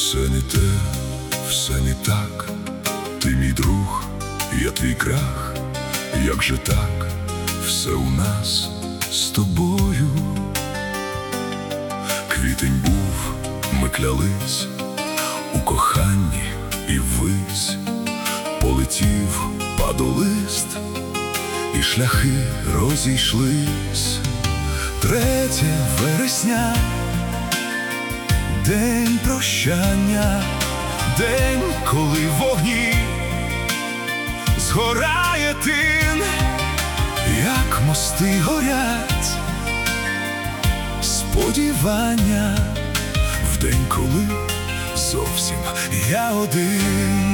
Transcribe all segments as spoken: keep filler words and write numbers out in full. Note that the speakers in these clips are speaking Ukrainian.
Все не те, все не так, ти мій друг, я твій крах. Як же так, все у нас з тобою. Квітень був, ми клялись у коханні і ввись. Полетів падолист, і шляхи розійшлись. Третє вересня, день прощання, день, коли в вогні згорає тин, як мости горять сподівання, в день, коли зовсім я один.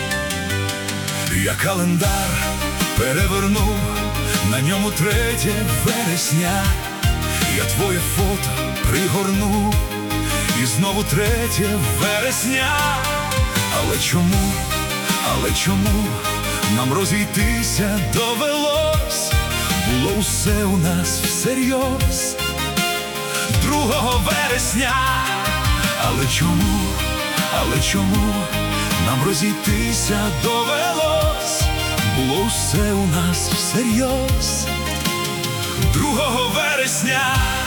Я календар переверну, на ньому третє вересня. Я твоє фото пригорну, і знову третє вересня. Але чому, але чому нам розійтися довелось? Було усе у нас всерйоз другого вересня. Але чому, але чому нам розійтися довелось? Було усе у нас всерйоз другого вересня.